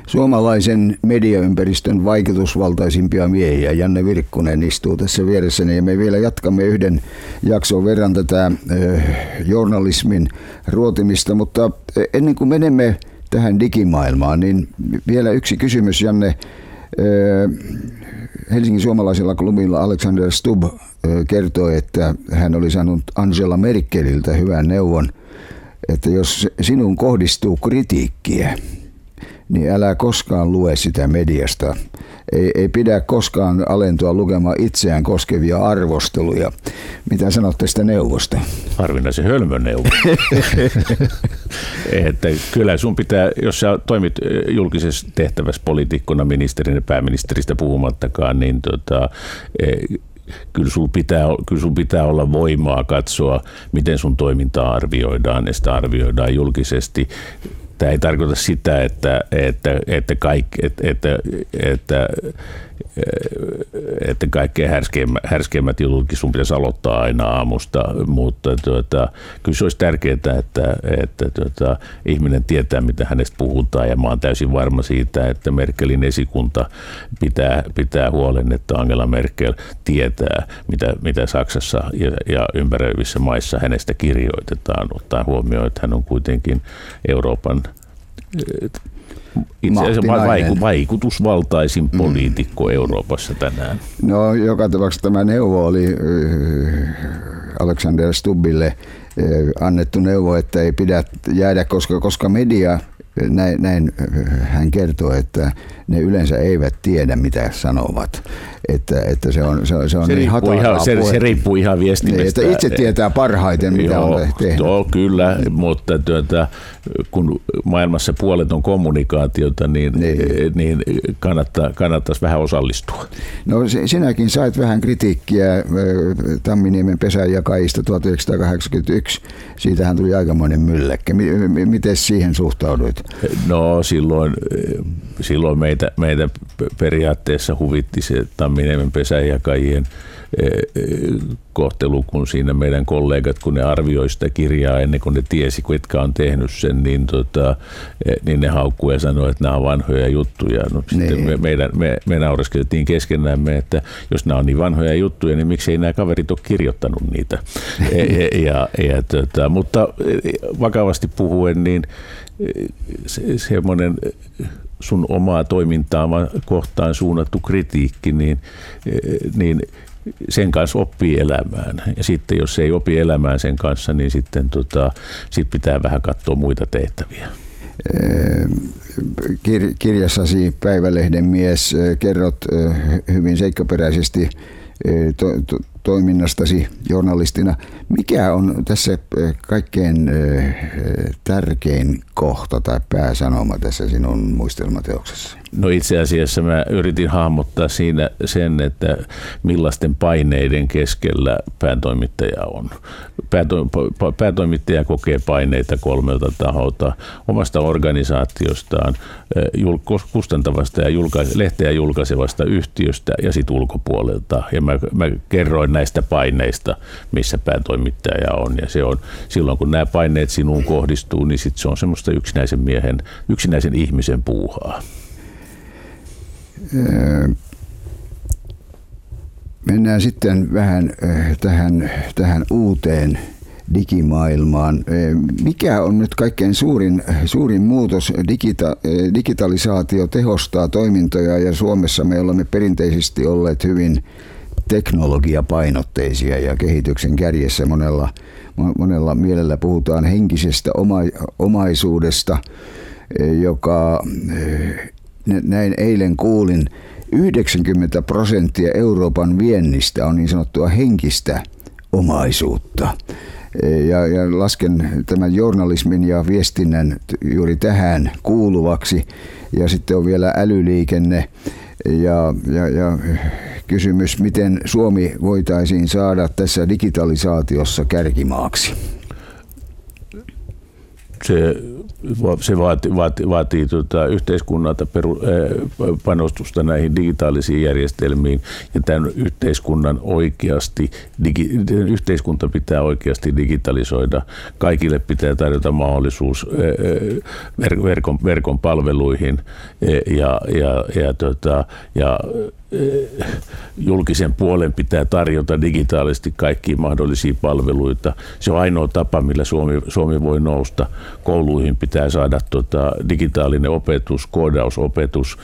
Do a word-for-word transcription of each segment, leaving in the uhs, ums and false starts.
suomalaisen mediaympäristön vaikutusvaltaisimpia miehiä. Janne Virkkunen istuu tässä vieressäni ja me vielä jatkamme yhden jakson verran tätä eh, journalismin ruotimista, mutta ennen kuin menemme tähän digimaailmaan, niin vielä yksi kysymys, Janne. Eh, Helsingin suomalaisella klubilla Alexander Stubb eh, kertoi, että hän oli saanut Angela Merkeliltä hyvän neuvon, että jos sinun kohdistuu kritiikkiä, niin älä koskaan lue sitä mediasta. Ei, ei pidä koskaan alentua lukemaan itseään koskevia arvosteluja. Mitä sanot tästä neuvosta? Harvinaisen hölmön neuvo. Että kyllä sun pitää, jos sä toimit julkisessa tehtävässä poliitikkona, ministerinä, pääministeristä puhumattakaan, niin tota, Kyllä sulla pitää, kyllä sul pitää olla voimaa katsoa, miten sun toimintaa arvioidaan ja sitä arvioidaan julkisesti. Tämä ei tarkoita sitä, että, että, että, kaikki, että, että, että, että kaikkein härskeimmät, härskeimmät jututkin sun pitäisi aloittaa aina aamusta, mutta tuota, kyllä se olisi tärkeää, että, että tuota, ihminen tietää, mitä hänestä puhutaan, ja mä oon täysin varma siitä, että Merkelin esikunta pitää, pitää huolen, että Angela Merkel tietää, mitä, mitä Saksassa ja, ja ympäröivissä maissa hänestä kirjoitetaan, ottaen huomioon, että hän on kuitenkin Euroopan itse asiassa vaikutusvaltaisin poliitikko mm. Euroopassa tänään. No, joka tapauksessa tämä neuvo oli Alexander Stubbille annettu neuvo, että ei pidä jäädä, koska, koska media, näin, näin hän kertoo, että ne yleensä eivät tiedä, mitä sanovat. Että, että se on, se on, se on se niin hataraa se, se riippuu ihan viestimestä. Niin, itse tietää parhaiten, mitä joo, on tehnyt. Joo, kyllä, mutta tuota, kun maailmassa puolet on kommunikaatiota, niin, niin. niin kannattaa, kannattaisi vähän osallistua. No sinäkin sait vähän kritiikkiä Tamminiemen pesänjakajista tuhatyhdeksänsataakahdeksankymmentäyksi. Siitähän tuli aikamoinen mylläkkä. Miten siihen suhtauduit? No silloin, silloin meitä, meitä periaatteessa huvitti se Tamminiemen pesänjakajien kohtelu, kun siinä meidän kollegat, kun ne arvioi sitä kirjaa ennen kuin ne tiesi, ketkä on tehnyt sen, niin, tota, niin ne haukkuu ja sanoi, että nämä on vanhoja juttuja. No, sitten me, meidän, me, me naureskeltiin keskenämme, että jos nämä on niin vanhoja juttuja, niin miksei nämä kaverit ole kirjoittanut niitä. ja, ja, ja, tota, mutta vakavasti puhuen, niin se, semmoinen sun omaa toimintaa kohtaan suunnattu kritiikki, niin, niin sen kanssa oppii elämään. Ja sitten jos ei opi elämään sen kanssa, niin sitten tota, sit pitää vähän katsoa muita tehtäviä. Kir- kirjassasi Päivälehden mies kerrot hyvin seikkaperäisesti to- to- toiminnastasi journalistina. Mikä on tässä kaikkein tärkein kohta tai pääsanoma tässä sinun muistelmateoksessa? No itse asiassa mä yritin hahmottaa siinä sen, että millaisten paineiden keskellä päätoimittaja on. Pääto- päätoimittaja kokee paineita kolmelta taholta, omasta organisaatiostaan, kustantavasta ja julkais- lehteä julkaisevasta yhtiöstä ja sitten ulkopuolelta. Ja mä, mä kerroin näistä paineista, missä päätoimittaja on. Ja se on silloin, kun nämä paineet sinuun kohdistuu, niin sit se on semmoista yksinäisen miehen, yksinäisen ihmisen puuhaa. Mennään sitten vähän tähän, tähän uuteen digimaailmaan. Mikä on nyt kaikkein suurin, suurin muutos? Digita, digitalisaatio tehostaa toimintoja ja Suomessa me olemme perinteisesti olleet hyvin teknologiapainotteisia ja kehityksen kärjessä monella, monella mielellä puhutaan henkisestä oma, omaisuudesta, joka näin eilen kuulin, yhdeksänkymmentä prosenttia Euroopan viennistä on niin sanottua henkistä omaisuutta. Ja, ja lasken tämän journalismin ja viestinnän juuri tähän kuuluvaksi. Ja sitten on vielä älyliikenne ja, ja, ja kysymys, miten Suomi voitaisiin saada tässä digitalisaatiossa kärkimaaksi. Se, se vaatii, vaatii, vaatii tuota, yhteiskunnalta peru, panostusta näihin digitaalisiin järjestelmiin, ja tämän yhteiskunnan oikeasti, digi, yhteiskunta pitää oikeasti digitalisoida. Kaikille pitää tarjota mahdollisuus verkon, verkon palveluihin ja, ja, ja, tota, ja julkisen puolen pitää tarjota digitaalisesti kaikkia mahdollisia palveluita. Se on ainoa tapa, millä Suomi, Suomi voi nousta. Kouluihin pitää saada tota, digitaalinen opetus, koodausopetus.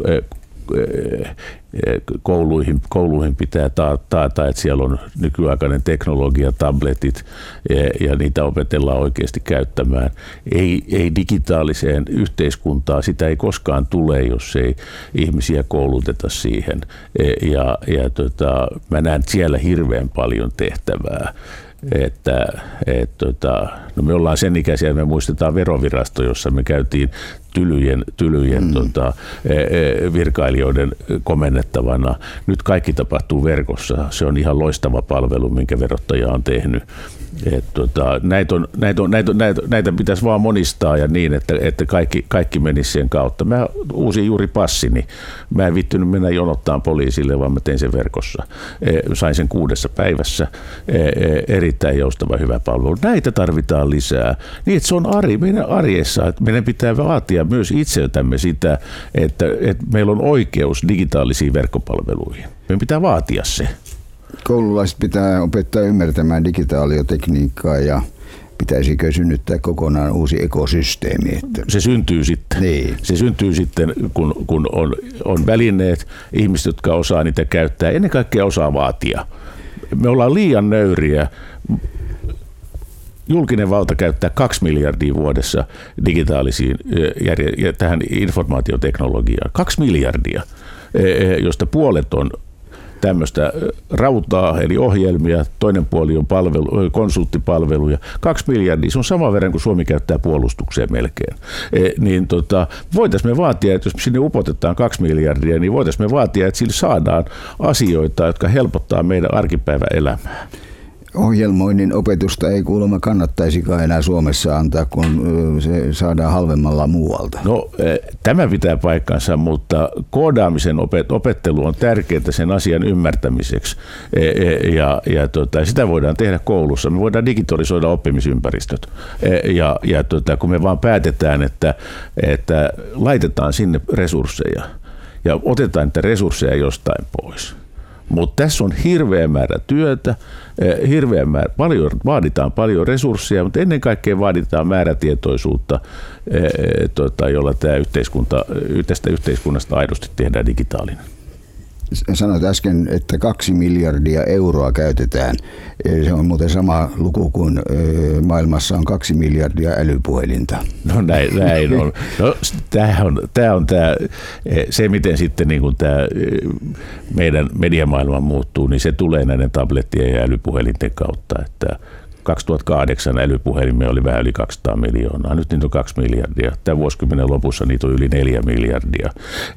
Kouluihin, kouluihin pitää taata, että siellä on nykyaikainen teknologia, tabletit, ja niitä opetellaan oikeasti käyttämään. Ei, ei digitaaliseen yhteiskuntaan, sitä ei koskaan tule, jos ei ihmisiä kouluteta siihen. Ja, ja tota, mä näen siellä hirveän paljon tehtävää. Että, et, tota, no me ollaan sen ikäisiä, me muistetaan Verovirasto, jossa me käytiin tylyjen, tylyjen mm. tota, virkailijoiden komennettavana. Nyt kaikki tapahtuu verkossa. Se on ihan loistava palvelu, minkä verottaja on tehnyt. Et, tota, näitä, on, näitä, on, näitä, näitä, näitä pitäisi vaan monistaa ja niin, että, että kaikki, kaikki menisi sen kautta. Mä uusin juuri passini. Mä en vittynyt mennä jonottaan poliisille, vaan mä tein sen verkossa. Sain sen kuudessa päivässä. Erittäin joustava hyvä palvelu. Näitä tarvitaan lisää. Niin, että se on ari, meidän arjessa. Että meidän pitää vaatia myös itseltämme sitä, että, että meillä on oikeus digitaalisiin verkkopalveluihin. Meidän pitää vaatia se. Koululaiset pitää opettaa ymmärtämään digitaaliotekniikkaa ja pitäisikö synnyttää kokonaan uusi ekosysteemi? Että se syntyy sitten. Niin. Se syntyy sitten, kun, kun on, on välineet, ihmiset, jotka osaa niitä käyttää, ennen kaikkea osaa vaatia. Me ollaan liian nöyriä. Julkinen valta käyttää kaksi miljardia vuodessa digitaalisiin ja tähän informaatioteknologiaan. Kaksi miljardia, josta puolet on tämmöistä rautaa, eli ohjelmia, toinen puoli on palvelu, konsulttipalveluja. Kaksi miljardia, se on sama verran kuin Suomi käyttää puolustukseen melkein. E, niin tota, voitaisiin me vaatia, että jos sinne upotetaan kaksi miljardia, niin voitaisiin me vaatia, että sillä saadaan asioita, jotka helpottaa meidän arkipäivän elämää. Ohjelmoinnin opetusta ei kuulemma kannattaisikaan enää Suomessa antaa, kun se saadaan halvemmalla muualta. No, tämä pitää paikkansa, mutta koodaamisen opettelu on tärkeää sen asian ymmärtämiseksi, ja, ja tota, sitä voidaan tehdä koulussa. Me voidaan digitalisoida oppimisympäristöt, ja, ja tota, kun me vaan päätetään, että, että laitetaan sinne resursseja, ja otetaan niitä resursseja jostain pois. Mutta tässä on hirveä määrä työtä, hirveä määrä, paljon, vaaditaan paljon resursseja, mutta ennen kaikkea vaaditaan määrätietoisuutta, jolla tämä yhteiskunta, tästä yhteiskunnasta aidosti tehdään digitaalinen. Sanoit äsken, että kaksi miljardia euroa käytetään. Se on muuten sama luku kuin maailmassa on kaksi miljardia älypuhelinta. No näin, näin on. No, tämä on, tämä on tämä, se, miten sitten niin kuin tämä meidän mediamaailma muuttuu, niin se tulee näiden tablettien ja älypuhelinten kautta. Että kaksituhattakahdeksan älypuhelimia oli vähän yli kaksisataa miljoonaa. Nyt niitä on kaksi miljardia. Tämän vuosikymmenen lopussa niitä on yli neljä miljardia.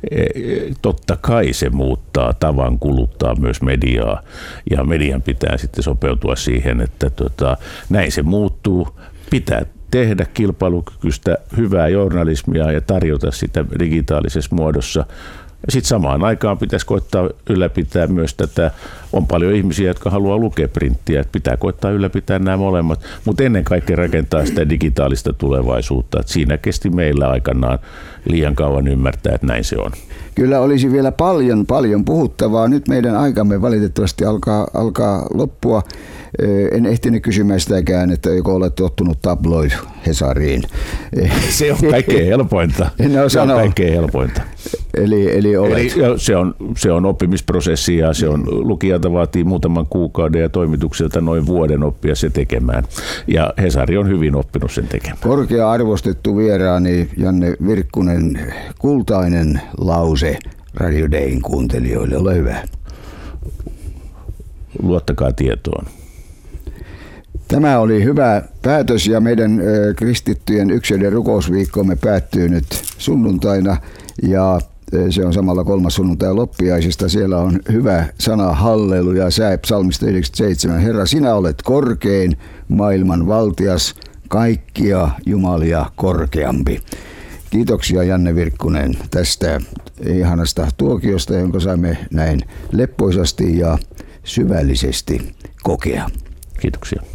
Totta kai se muuttaa tavan kuluttaa myös mediaa, ja median pitää sitten sopeutua siihen, että tota, näin se muuttuu. Pitää tehdä kilpailukykyistä hyvää journalismia ja tarjota sitä digitaalisessa muodossa. Sitten samaan aikaan pitäisi koittaa ylläpitää myös tätä, on paljon ihmisiä, jotka haluaa lukea printtiä, että pitää koittaa ylläpitää nämä molemmat, mutta ennen kaikkea rakentaa sitä digitaalista tulevaisuutta. Että siinä kesti meillä aikanaan liian kauan ymmärtää, että näin se on. Kyllä olisi vielä paljon, paljon puhuttavaa. Nyt meidän aikamme valitettavasti alkaa, alkaa loppua. En ehtinyt kysymään sitäkään, että joko olet tottunut tabloid Hesariin. Se on kaikkein helpointa. Se on kaikkein helpointa. Eli, eli, eli se, on, se on oppimisprosessi, ja se on, lukijalta vaatii muutaman kuukauden ja toimituksilta noin vuoden oppia se tekemään. Ja Hesari on hyvin oppinut sen tekemään. Korkea arvostettu vieraani Janne Virkkunen, kultainen lause Radio Dayn kuuntelijoille. Ole hyvä. Luottakaa tietoon. Tämä oli hyvä päätös, ja meidän kristittyjen yksilöiden rukousviikkomme päättyy nyt sunnuntaina, ja se on samalla kolmas sunnuntai loppiaisista. Siellä on hyvä sana halleluja, sää psalmista yhdeksänkymmentäseitsemän. Herra, sinä olet korkein, maailman valtias, kaikkia jumalia korkeampi. Kiitoksia Janne Virkkunen tästä ihanasta tuokiosta, jonka saimme näin leppoisasti ja syvällisesti kokea. Kiitoksia.